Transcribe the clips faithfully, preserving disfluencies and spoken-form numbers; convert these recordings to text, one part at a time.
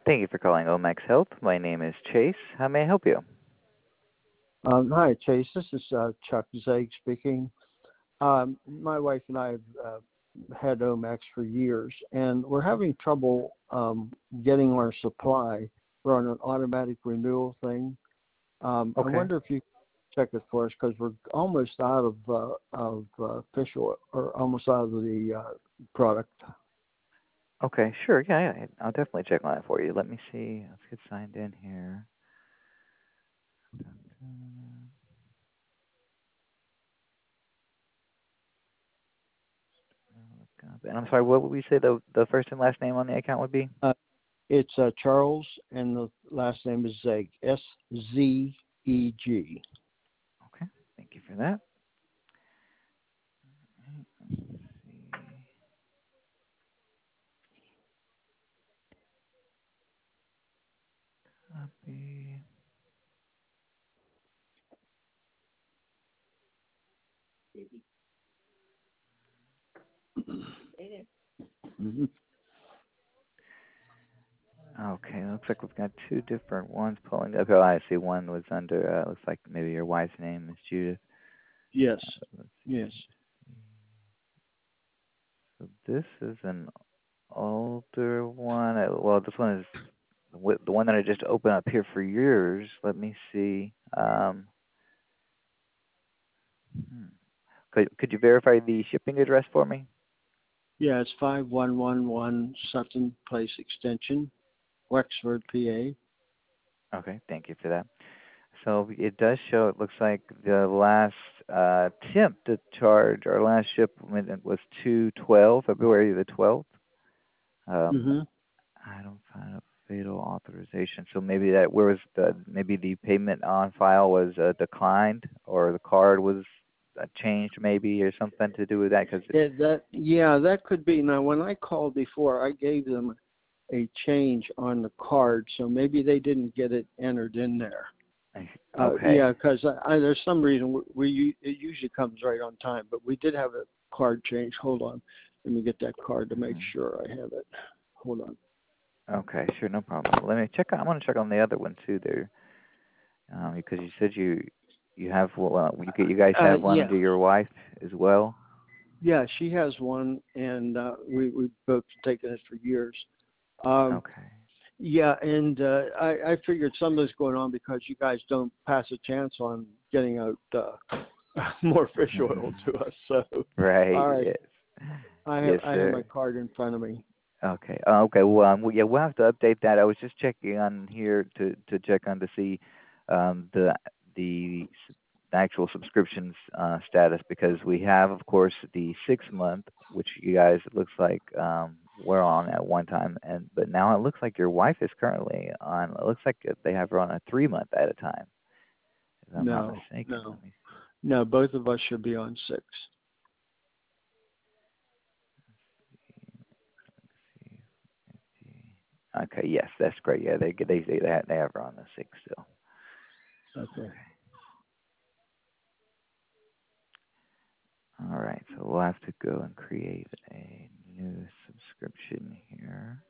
Thank you for calling Omax Health. My name is Chase. How may I help you? Um, hi, Chase. This is uh, Chuck Zaig speaking. Um, my wife and I have uh, had Omax for years, and we're having trouble um, getting our supply. We're on an automatic renewal thing. Um, I Okay. wonder if you could check it for us because we're almost out of uh, of uh, fish oil, or almost out of the uh, product. Okay, sure. Yeah, yeah, I'll definitely check on it for you. Let me see. Let's get signed in here. And I'm sorry, what would we say the the first and last name on the account would be? Uh, it's uh, Charles, and the last name is Zeg. S Z E G. Okay, thank you for that. Copy. Mm-hmm. Okay, looks like we've got two different ones pulling up. Oh, I see one was under, uh, looks like maybe your wife's name is Judith. Yes. Uh, let's Yes. see. So this is an older one. Uh, Well, this one is wi- the one that I just opened up here for yours. Let me see. Um, hmm. Could could you verify the shipping address for me? Yeah, it's five one one one Sutton Place Extension, Wexford, P A. Okay, thank you for that. So it does show. It looks like the last uh, attempt to charge our last shipment was two twelve, February the twelfth. Um, Mm-hmm. I don't find a fatal authorization. So maybe that where was the maybe the payment on file was uh, declined, or the card was uh, changed, maybe, or something to do with that. Because Yeah, that yeah, that could be. Now, when I called before, I gave them a change on the card, so maybe they didn't get it entered in there. Uh, okay, yeah, because I, I, there's some reason we, we it usually comes right on time, but we did have a card change. Hold on, let me get that card to make hmm sure I have it. Hold on. okay, sure, no problem. Let me check. I want to check on the other one too, there, um, because you said you you have well, you you guys Uh, have one yeah, under your wife as well. yeah, she has one, and uh, we we both taken it for years. Um, Okay. yeah, and uh, I, I figured something's going on because you guys don't pass a chance on getting out uh, more fish oil to us. So, Right. all right, Yes. I have Yes, I have my sir. card in front of me. Okay. Uh, okay. Well, um, well, yeah, we'll have to update that. I was just checking on here to to check on to see um, the the s- actual subscriptions uh, status, because we have, of course, the six month, which you guys, it looks like, um, were on at one time, and but now it looks like your wife is currently on. It looks like they have her on a three month at a time, if I'm not No, mistaken. no, Let me no. Both of us should be on six. see. Okay. Yes, that's great. Yeah, they they they they have, they have her on the six still. Okay. All right, so we'll have to go and create a new subscription here.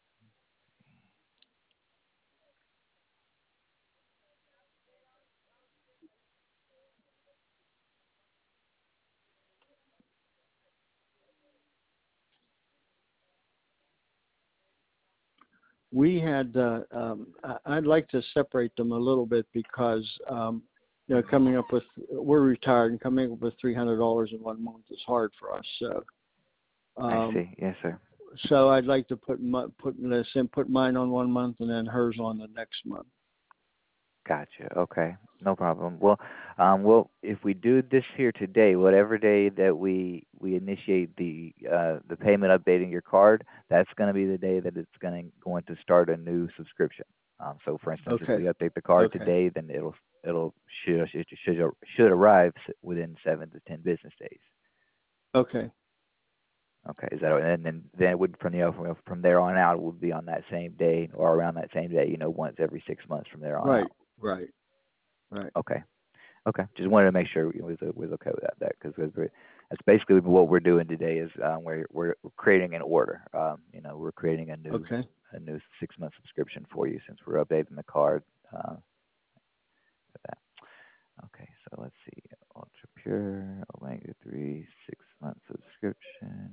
We had. Uh, um, I- I'd like to separate them a little bit because um, you know, coming up with we're retired and coming up with three hundred dollars in one month is hard for us. So. I Um, see. Yes, sir. so I'd like to put my, put this in, put mine on one month and then hers on the next month. Gotcha. Okay, no problem. Well, um, well, if we do this here today, whatever day that we we initiate the uh, the payment updating your card, that's going to be the day that it's going to going to start a new subscription. Um, so, for instance, if we Okay. update the card Okay. today, then it'll it'll should it should should arrive within seven to ten business days. Okay. Okay, is that and then then it would from you know from from there on out it would be on that same day or around that same day, you know, once every six months from there on Right. out. Right. Right. Okay, Okay. Just wanted to make sure we was was okay with that. That because that's basically what we're doing today is um, we're we're creating an order. Um, you know, we're creating a new Okay. a new six month subscription for you since we're updating the card. Uh, for that. Okay. So let's see. Ultra Pure Omega three six month subscription.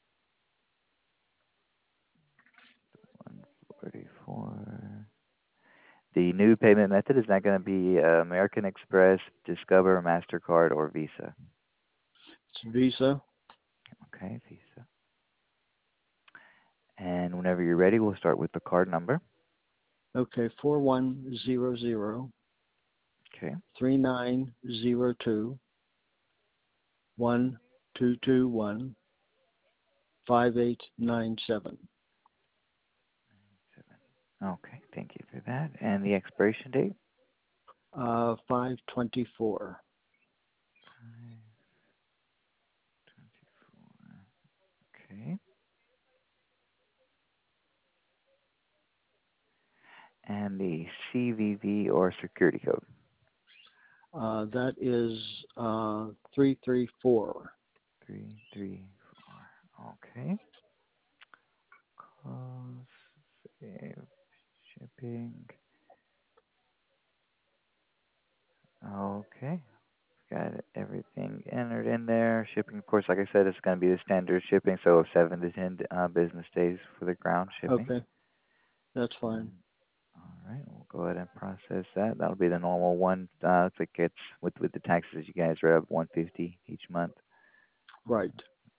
one forty-four. The new payment method is not going to be uh, American Express, Discover, MasterCard, or Visa. It's Visa. Okay, Visa. And whenever you're ready, we'll start with the card number. Okay, four one zero zero Okay. three nine zero two one two two one five eight nine seven. Okay, thank you for that. And the expiration date? Uh, five twenty four. Okay. And the C V V or security code? Uh, that is uh three three four. Three three four. Okay. Cost, save, shipping. Okay. Got everything entered in there. Shipping, of course, like I said, it's going to be the standard shipping, so seven to ten uh, business days for the ground shipping. Okay, that's fine. Um, all right, we'll go ahead and process that. That'll be the normal one. Uh, if it gets with with the taxes, you guys are up one fifty each month. Right.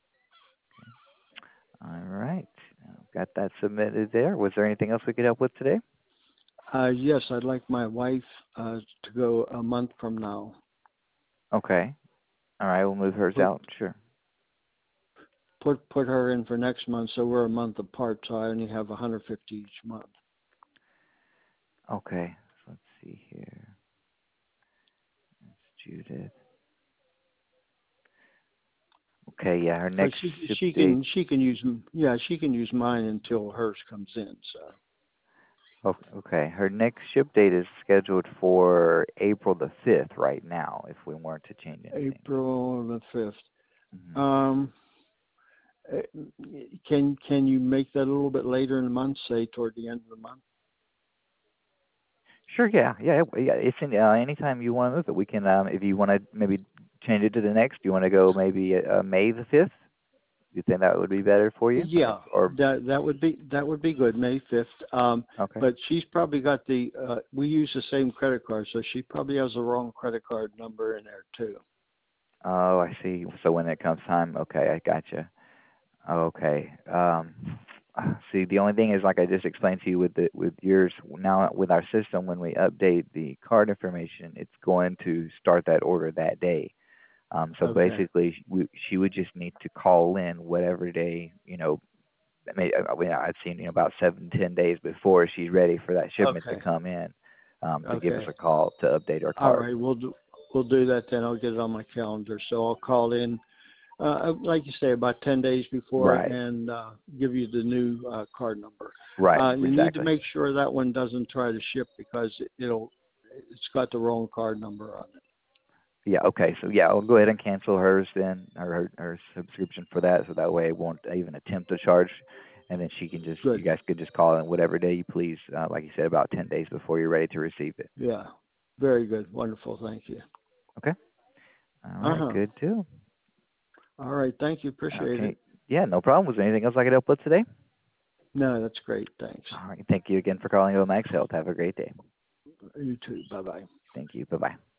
All right, got that submitted there. Was there anything else we could help with today? Uh, yes, I'd like my wife uh, to go a month from now. Okay. All right, we'll move hers Put, out. Sure. put put her in for next month, so we're a month apart. So I only have one hundred fifty each month. Okay. Let's see here. It's Judith. Okay, yeah, her next But she ship she date. can she can use yeah she can use mine until hers comes in. So. Oh, okay, her next ship date is scheduled for April the fifth right now. If we weren't to change anything. April the fifth. Mm-hmm. Um, eh, can can you make that a little bit later in the month? Say toward the end of the month. Sure. Yeah. Yeah. Yeah. It's in, uh, anytime you want to move it, we can. Um, if you want to maybe change it to the next, do you want to go maybe uh, May the fifth? Do you think that would be better for you? Yeah, Or that that would be that would be good. May fifth. Um, okay. but she's probably got the. Uh, we use the same credit card, so she probably has the wrong credit card number in there too. Oh, I see. So when it comes time, okay, I gotcha. Okay. Um, see, the only thing is, like I just explained to you with the with yours now with our system, when we update the card information, it's going to start that order that day. Um, so Okay. basically, we, she would just need to call in whatever day, you know, I mean, I mean, I've seen, you know, about seven, ten days before she's ready for that shipment Okay. to come in, um, to give us Okay. a call to update our All card. right. We'll do we'll do that then. I'll get it on my calendar. So I'll call in, uh, like you say, about ten days before, Right. and uh, give you the new uh, card number. Right. Uh, you Exactly. need to make sure that one doesn't try to ship because it'll it's got the wrong card number on it. Yeah. Okay. So yeah, I'll go ahead and cancel hers then, or her, her subscription for that, so that way it won't even attempt to charge, and then she can just, Good. you guys could just call in whatever day you please, uh, like you said, about ten days before you're ready to receive it. Yeah. Very good. Wonderful. Thank you. Okay. All right. Uh-huh. Good too. All right. Thank you. Appreciate Okay. it. Yeah. No problem. Was there anything else I could help with today? No, that's great. Thanks. All right. Thank you again for calling O Max Health. Have a great day. You too. Bye-bye. Thank you. Bye bye.